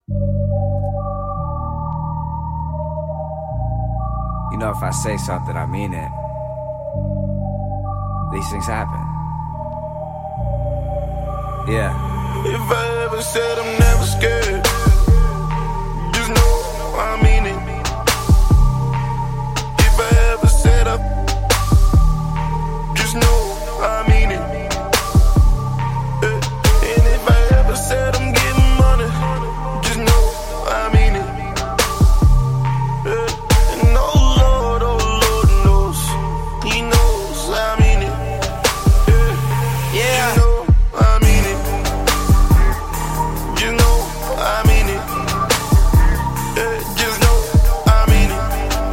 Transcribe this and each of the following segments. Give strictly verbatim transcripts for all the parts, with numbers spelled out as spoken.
You know, if I say something, I mean it. These things happen. Yeah. If I ever said I'm never scared, just know I mean it. If I ever said up, just know I mean it. And if I ever said I'm getting money, just know I mean it. And oh Lord, oh Lord knows, He knows I mean it. Yeah, you know I mean it. You know I mean it. Just know I mean it.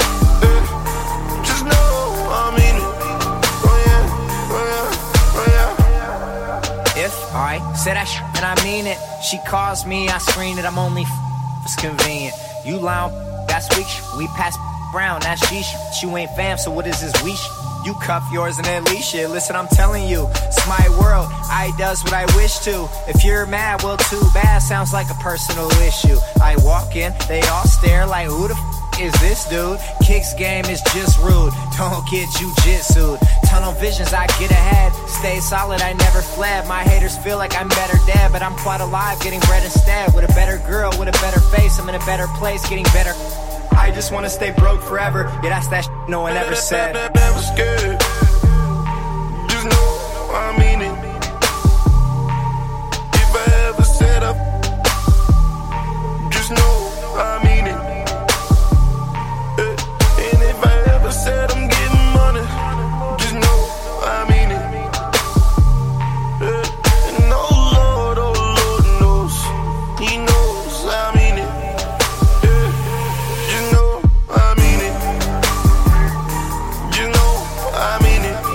Just know I mean it. Oh yeah, oh yeah, oh yeah. If I say that shit, then I mean it. She calls me, I screen it. I'm only f- it's convenient. You loud, that's weak. We pass brown, that's sheesh. You ain't fam, so what is this we sh- You cuff yours and then leash it. Listen, I'm telling you, it's my world. I does what I wish to. If you're mad, well, too bad. Sounds like a personal issue. I walk in, they all stare like, who the f is this dude? Kicks game is just rude. Don't get jujitsu'd. Tunnel visions, I get ahead. Stay solid, I never fled. My haters feel like I'm better dead, but I'm quite alive, getting bread instead. With a better girl, with a better face, I'm in a better place, getting better. I just wanna stay broke forever. Yeah, that's that shit no one ever said. Never scared. Just know I mean it. If I ever said up, just know I mean it. And if I ever said I'm getting money, just know I mean it. And oh Lord, oh Lord knows, He knows I mean it. You know I mean it. You know I mean it.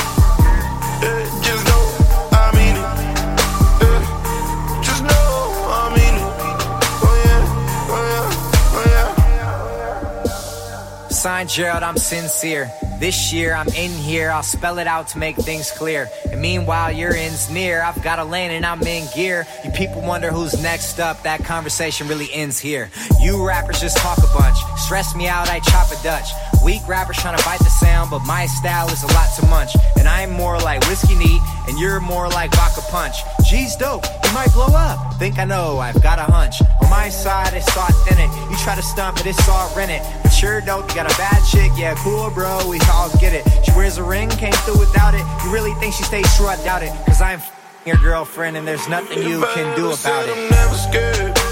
Just know I mean it. Just know I mean it. Oh yeah, oh yeah, oh yeah. Signed Gerald, I'm sincere. This year I'm in here, I'll spell it out to make things clear. And meanwhile your end's near, I've got a lane and I'm in gear. You people wonder who's next up, that conversation really ends here. You rappers just talk a bunch, stress me out, I chop a Dutch. Weak rappers trying to bite the sound, but my style is a lot to munch. And I'm more like whiskey neat, and you're more like vodka punch. G's dope, you might blow up. Think I know, I've got a hunch. On my side, it's authentic. You try to stunt, but it's all rented. But sure dope, you got a bad chick, yeah, cool bro, we all get it. She wears a ring, came through without it. You really think she stays true? I doubt it. Cause I'm f***ing your girlfriend, and there's nothing you can do about it. I'm never scared.